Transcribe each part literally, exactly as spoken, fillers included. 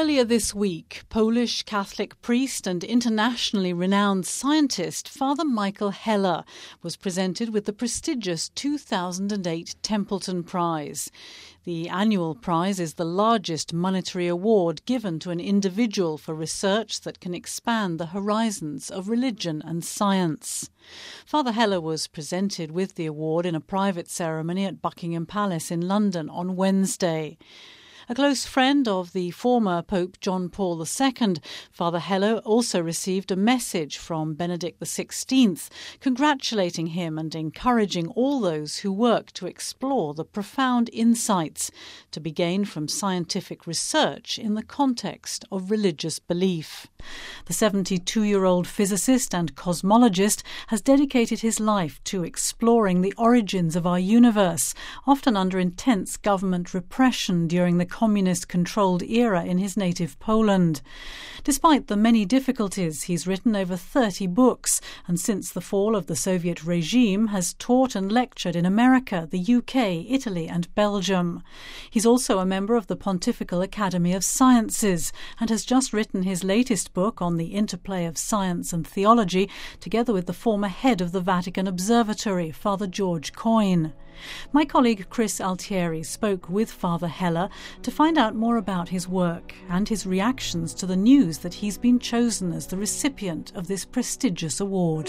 Earlier this week, Polish Catholic priest and internationally renowned scientist Father Michael Heller was presented with the prestigious two thousand eight Templeton Prize. The annual prize is the largest monetary award given to an individual for research that can expand the horizons of religion and science. Father Heller was presented with the award in a private ceremony at Buckingham Palace in London on Wednesday. A close friend of the former Pope John Paul the Second, Father Heller also received a message from Benedict the Sixteenth, congratulating him and encouraging all those who work to explore the profound insights to be gained from scientific research in the context of religious belief. The seventy-two-year-old physicist and cosmologist has dedicated his life to exploring the origins of our universe, often under intense government repression during the communist-controlled era in his native Poland. Despite the many difficulties, he's written over thirty books, and since the fall of the Soviet regime has taught and lectured in America, the U K, Italy and Belgium. He's also a member of the Pontifical Academy of Sciences and has just written his latest book on the interplay of science and theology, together with the former head of the Vatican Observatory, Father George Coyne. My colleague Chris Altieri spoke with Father Heller to find out more about his work and his reactions to the news that he's been chosen as the recipient of this prestigious award.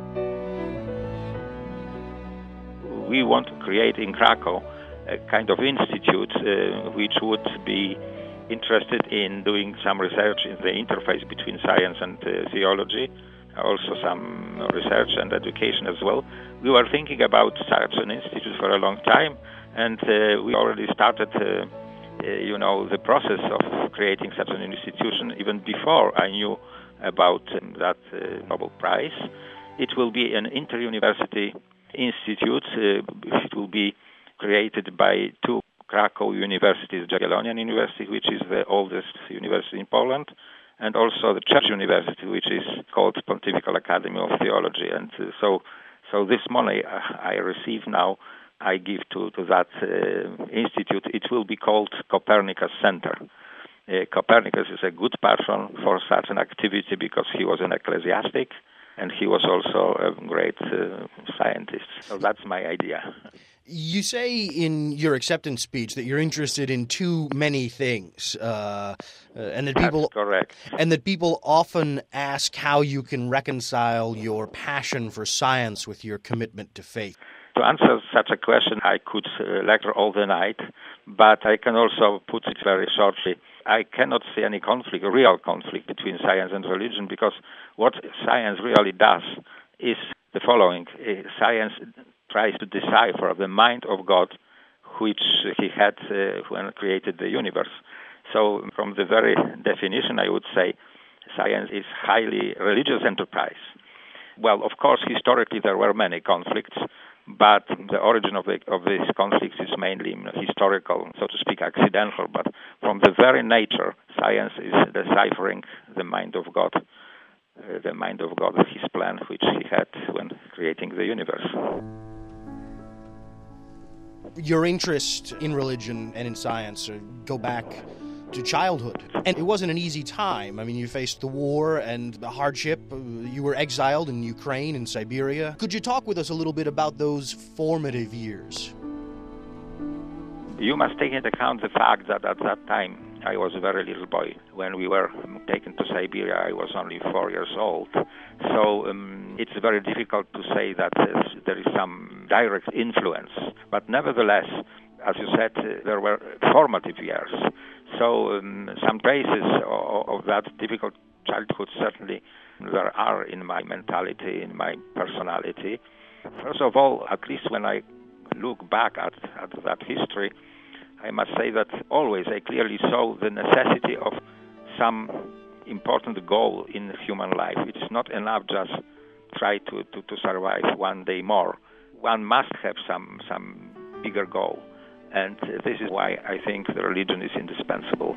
We want to create in Krakow a kind of institute uh, which would be interested in doing some research in the interface between science and uh, theology, also some research and education as well. We were thinking about such an institute for a long time, and uh, we already started, uh, uh, you know, the process of creating such an institution even before I knew about um, that uh, Nobel Prize. It will be an inter-university institute. Uh, it will be created by two Krakow universities, Jagiellonian University, which is the oldest university in Poland, and also the Church University, which is called Pontifical Academy of Theology. And uh, so so this money I receive now, I give to, to that uh, institute. It will be called Copernicus Center. Uh, Copernicus is a good patron for such an activity because he was an ecclesiastic and he was also a great uh, scientist. So that's my idea. You say in your acceptance speech that you're interested in too many things, uh, uh, and that people That's correct. and that people often ask how you can reconcile your passion for science with your commitment to faith. To answer such a question, I could uh, lecture all the night, but I can also put it very shortly. I cannot see any conflict, a real conflict between science and religion, because what science really does is the following. Uh, science tries to decipher the mind of God, which he had uh, when created the universe. So from the very definition, I would say science is highly religious enterprise. Well, of course, historically there were many conflicts, but the origin of, the, of these conflicts is mainly historical, so to speak, accidental. But from the very nature, science is deciphering the mind of God, uh, the mind of God, his plan, which he had when creating the universe. Your interest in religion and in science go back to childhood. And it wasn't an easy time. I mean, you faced the war and the hardship. You were exiled in Ukraine and Siberia. Could you talk with us a little bit about those formative years? You must take into account the fact that at that time I was a very little boy. When we were taken to Siberia, I was only four years old. So um, it's very difficult to say that there is some direct influence. But nevertheless, as you said, uh, there were formative years. So um, some traces of, of that difficult childhood certainly there are in my mentality, in my personality. First of all, at least when I look back at, at that history, I must say that always I clearly saw the necessity of some important goal in human life. It is not enough just try to, to, to survive one day more. One must have some some bigger goal. And this is why I think the religion is indispensable.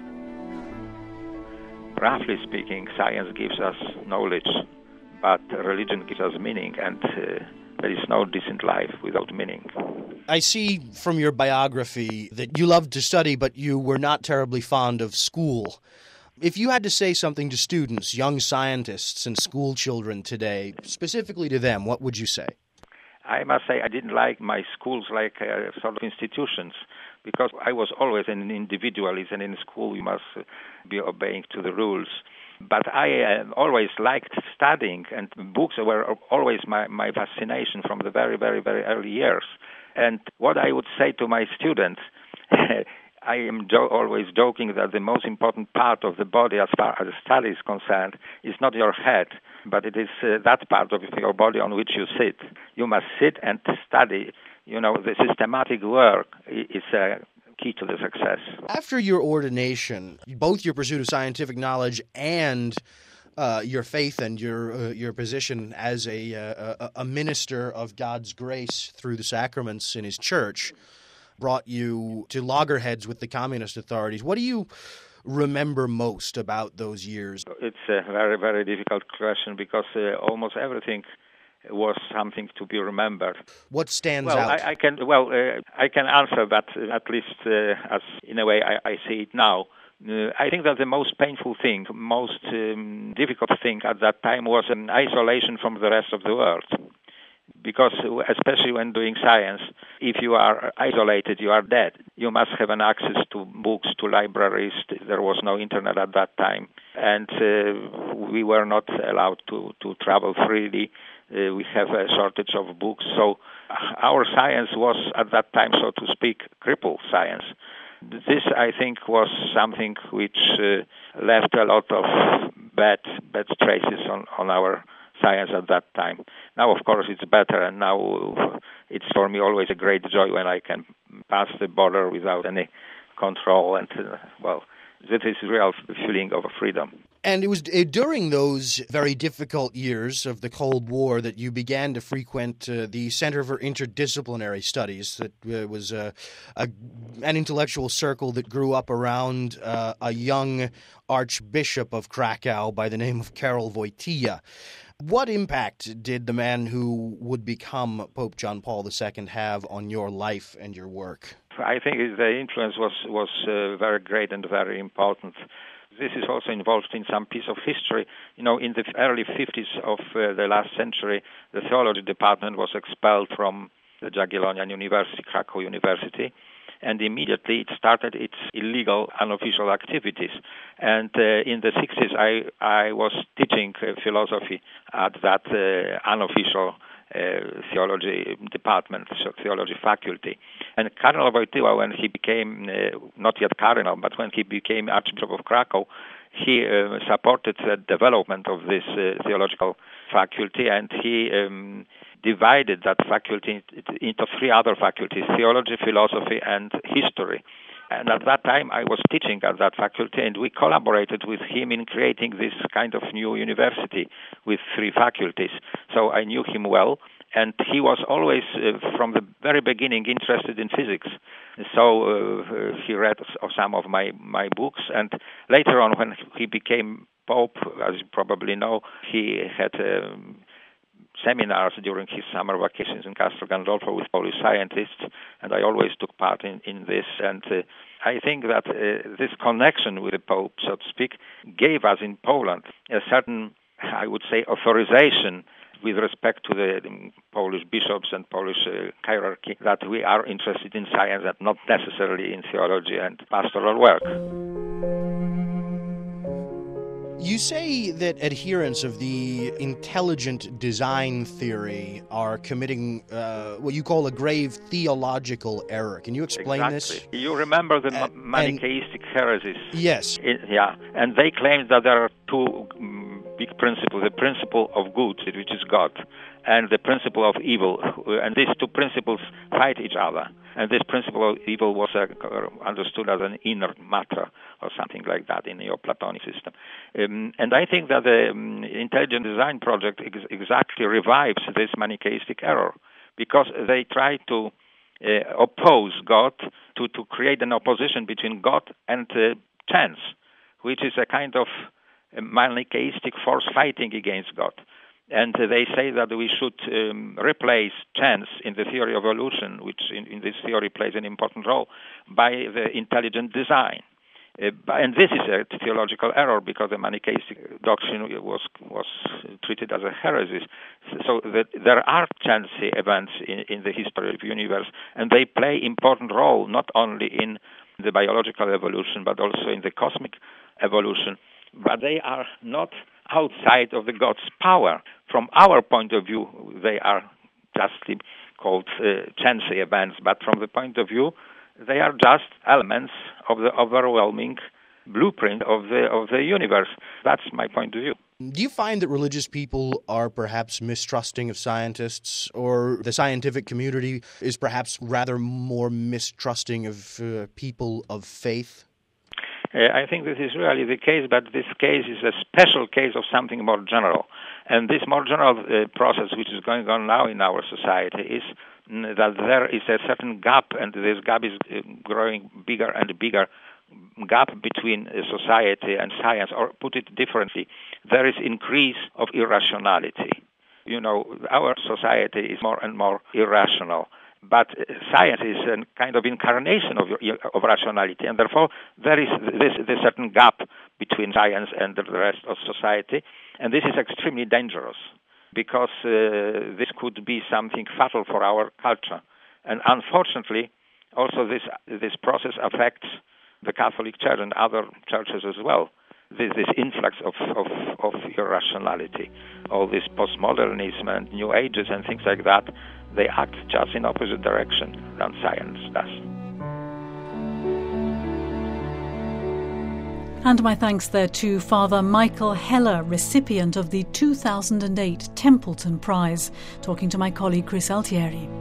Roughly speaking, science gives us knowledge, but religion gives us meaning, and uh, there is no decent life without meaning. I see from your biography that you loved to study, but you were not terribly fond of school. If you had to say something to students, young scientists and school children today, specifically to them, what would you say? I must say I didn't like my schools like uh, sort of institutions, because I was always an individualist, and in school you must be obeying to the rules. But I uh, always liked studying, and books were always my, my fascination from the very, very, very early years. And what I would say to my students, I am jo- always joking that the most important part of the body as far as study is concerned is not your head, but it is uh, that part of your body on which you sit. You must sit and study. You know, the systematic work is a key to the success. After your ordination, both your pursuit of scientific knowledge and uh, your faith and your uh, your position as a, uh, a minister of God's grace through the sacraments in His church brought you to loggerheads with the communist authorities. What do you remember most about those years? It's a very, very difficult question, because uh, almost everything was something to be remembered. What stands well, out? I, I can well uh, I can answer that uh, at least uh, as in a way I, I see it now. Uh, I think that the most painful thing, most um, difficult thing at that time was an isolation from the rest of the world. Because especially when doing science, if you are isolated, you are dead. You must have an access to books, to libraries. There was no internet at that time. And uh, we were not allowed to, to travel freely. Uh, we have a shortage of books. So our science was at that time, so to speak, crippled science. This, I think, was something which uh, left a lot of bad, bad traces on, on our science at that time. Now, of course, it's better, and now it's for me always a great joy when I can pass the border without any control, and, uh, well, that is a real feeling of freedom. And it was during those very difficult years of the Cold War that you began to frequent uh, the Center for Interdisciplinary Studies. That uh, was uh, a, an intellectual circle that grew up around uh, a young Archbishop of Krakow by the name of Karol Wojtyła. What impact did the man who would become Pope John Paul the Second have on your life and your work? I think the influence was, was uh, very great and very important. This is also involved in some piece of history. You know, in the early fifties of uh, the last century, the theology department was expelled from the Jagiellonian University, Krakow University, and immediately it started its illegal, unofficial activities. And uh, in the sixties, I, I was teaching uh, philosophy at that uh, unofficial uh, theology department, so theology faculty. And Cardinal Wojtyła, when he became, uh, not yet cardinal, but when he became Archbishop of Krakow, he uh, supported the development of this uh, theological faculty, and he um, divided that faculty into three other faculties: theology, philosophy, and history. And at that time, I was teaching at that faculty, and we collaborated with him in creating this kind of new university with three faculties. So I knew him well, and he was always, uh, from the very beginning, interested in physics. So uh, he read some of my, my books, and later on, when he became Pope, as you probably know, he had um, seminars during his summer vacations in Castel Gandolfo with Polish scientists, and I always took part in, in this. And uh, I think that uh, this connection with the Pope, so to speak, gave us in Poland a certain, I would say, authorization with respect to the, the Polish bishops and Polish uh, hierarchy, that we are interested in science and not necessarily in theology and pastoral work. You say that adherents of the intelligent design theory are committing uh, what you call a grave theological error. Can you explain exactly. this? You remember the uh, Manichaeistic heresies? Yes. It, yeah, and they claim that there are two um, big principles: the principle of good, which is God, and the principle of evil. And these two principles fight each other. And this principle of evil was uh, understood as an inner matter or something like that in your Platonic system. Um, and I think that the um, Intelligent Design Project ex- exactly revives this Manichaeistic error, because they try to uh, oppose God, to, to create an opposition between God and uh, chance, which is a kind of a Manichaeistic force fighting against God. And uh, they say that we should um, replace chance in the theory of evolution, which in, in this theory plays an important role, by the intelligent design. Uh, and this is a theological error because the Manichaeistic doctrine was was treated as a heresy. So that there are chancy events in, in the history of the universe, and they play important role not only in the biological evolution but also in the cosmic evolution. But they are not outside of the God's power. From our point of view, they are justly called uh, chancy events, but from the point of view, they are just elements of the overwhelming blueprint of the of the universe. That's my point of view. Do you find that religious people are perhaps mistrusting of scientists, or the scientific community is perhaps rather more mistrusting of uh, people of faith? Uh, I think this is really the case, but this case is a special case of something more general. And this more general uh, process which is going on now in our society is mm, that there is a certain gap, and this gap is uh, growing bigger and bigger, gap between uh, society and science, or put it differently, there is increase of irrationality. You know, our society is more and more irrational. But science is a kind of incarnation of, of rationality, and therefore there is this, this certain gap between science and the rest of society, and this is extremely dangerous because uh, this could be something fatal for our culture. And unfortunately, also this this process affects the Catholic Church and other churches as well. This, this influx of, of, of irrationality, all this postmodernism and New Ages and things like that, they act just in opposite direction than science does. And my thanks there to Father Michael Heller, recipient of the two thousand eight Templeton Prize, talking to my colleague Chris Altieri.